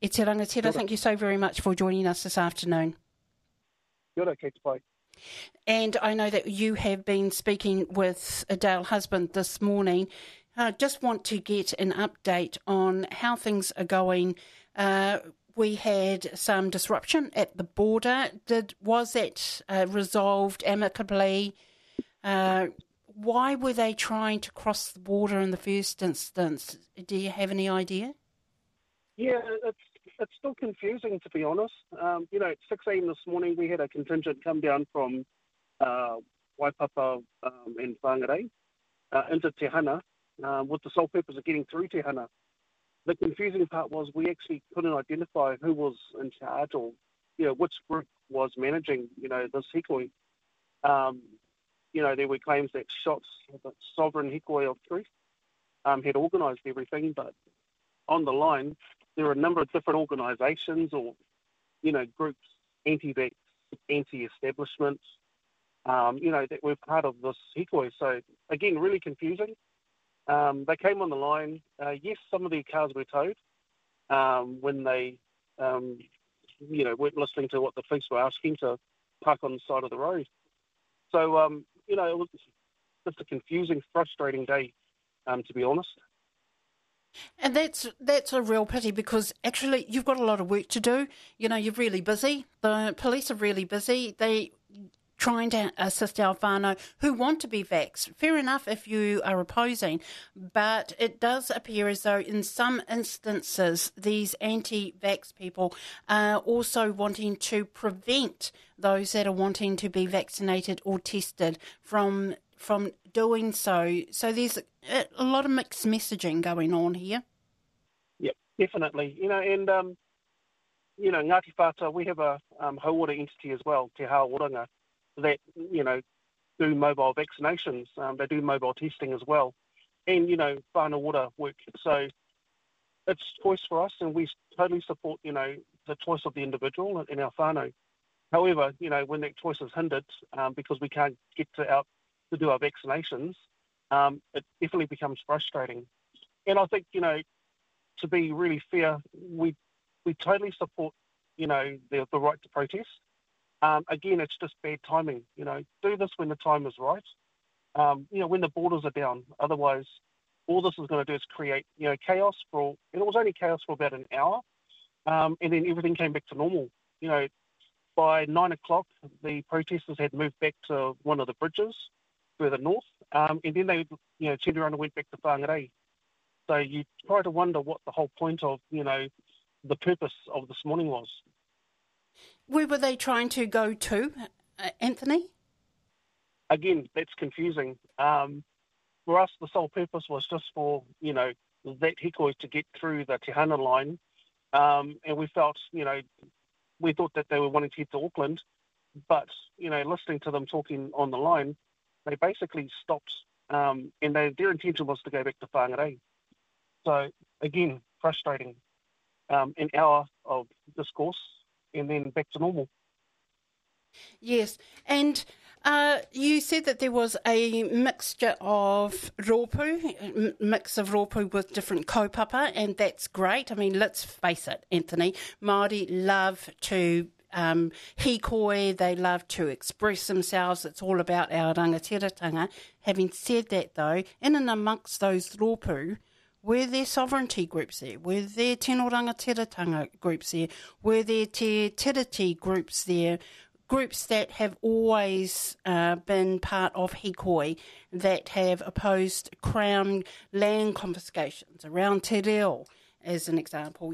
E te rangatira, thank you so very much for joining us this afternoon. Kia ora, kei te pai. And I know that you have been speaking with Dale Husband this morning. Just want to get an update on how things are going. We had some disruption at the border. Was that resolved amicably? Why were they trying to cross the border in the first instance? Do you have any idea? Yeah, it's still confusing, to be honest. At 6 a.m. this morning, we had a contingent come down from Waipapa and Whangarei into Te Hana with the sole purpose of getting through Te Hana. The confusing part was we actually couldn't identify who was in charge or, which group was managing, this hikoi. There were claims that Shots, the sovereign hikoi of truth, had organised everything, but on the line, there are a number of different organisations or, groups, anti-vax, anti-establishment, that were part of this hikoi. So, again, really confusing. They came on the line. Yes, some of their cars were towed when they, weren't listening to what the police were asking to park on the side of the road. So, it was just a confusing, frustrating day, to be honest. And that's a real pity because actually you've got a lot of work to do. You're really busy. The police are really busy. They trying to assist our whānau who want to be vaxxed. Fair enough if you are opposing, but it does appear as though in some instances these anti-vax people are also wanting to prevent those that are wanting to be vaccinated or tested from doing so. So there's a lot of mixed messaging going on here. Yep, definitely. Ngāti Whātua, we have a hauora entity as well, Te Haoranga, that, do mobile vaccinations. They do mobile testing as well. And, whānau ora work. So it's choice for us and we totally support, the choice of the individual and our whānau. However, when that choice is hindered because we can't get out to do our vaccinations, it definitely becomes frustrating. And I think, to be really fair, we totally support, the right to protest. Again, it's just bad timing. Do this when the time is right. When the borders are down. Otherwise, all this is going to do is create, chaos and it was only chaos for about an hour. And then everything came back to normal. By 9 o'clock, the protesters had moved back to one of the bridges further north. And then they, turned around and went back to Whangarei. So you try to wonder what the whole point of, the purpose of this morning was. Where were they trying to go to, Anthony? Again, that's confusing. For us, the sole purpose was just for, that hikoi to get through the Te Hana line. And we felt, we thought that they were wanting to head to Auckland. But, listening to them talking on the line, they basically stopped. And their intention was to go back to Whangarei. So, again, frustrating. An hour of discourse and then back to normal. Yes, and you said that there was a mixture of rōpū, mix of rōpū with different kaupapa, and that's great. I mean, let's face it, Anthony, Māori love to hikoi, they love to express themselves. It's all about our rangatiratanga. Having said that, though, in and amongst those rōpū, were there sovereignty groups there? Were there tino rangatiratanga groups there? Were there te tiriti groups there? Groups that have always been part of hikoi, that have opposed Crown land confiscations around Te Reo, as an example.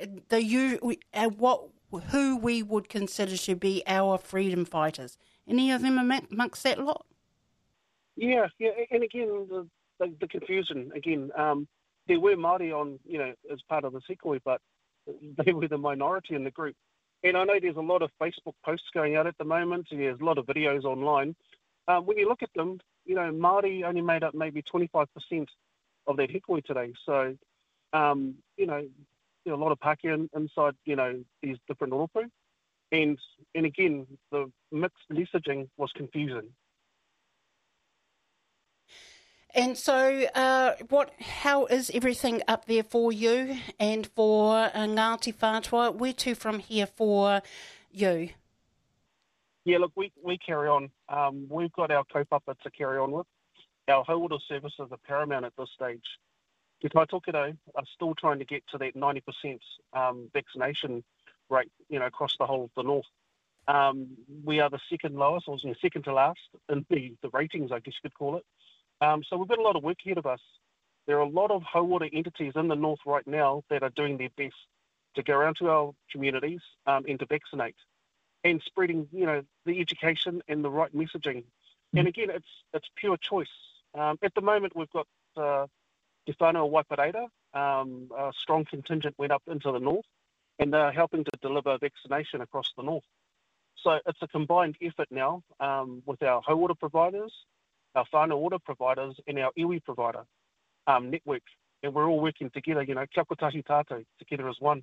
Who we would consider to be our freedom fighters. Any of them amongst that lot? Yeah, and again, the confusion, again, there were Māori on, as part of the hikoi, but they were the minority in the group. And I know there's a lot of Facebook posts going out at the moment, and there's a lot of videos online. When you look at them, Māori only made up maybe 25% of that hikoi today. So, a lot of Pākehā inside, these different rōpū. And again, the mixed messaging was confusing. And so how is everything up there for you and for Ngāti Whātua? Where to from here for you? Yeah, look, we carry on. We've got our kaupapa to carry on with. Our hauora services are paramount at this stage. Te Kaitoketo are still trying to get to that 90% vaccination rate, across the whole of the north. We are the second lowest, or second to last in the ratings, I guess you could call it. So we've got a lot of work ahead of us. There are a lot of hauora entities in the north right now that are doing their best to go around to our communities and to vaccinate and spreading, the education and the right messaging. And again, it's pure choice. At the moment, we've got Te Whānau Waipareira, a strong contingent went up into the north, and they're helping to deliver vaccination across the north. So it's a combined effort now with our hauora providers, our whānau ora providers, and our iwi provider network. And we're all working together, kia kotahi tātou, together as one.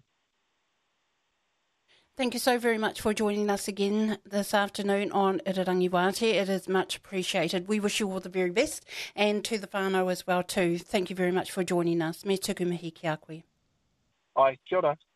Thank you so very much for joining us again this afternoon on Irirangi Wāte. It is much appreciated. We wish you all the very best, and to the whānau as well too. Thank you very much for joining us. Me tuku mihi ki a koe. Ai, kia ora.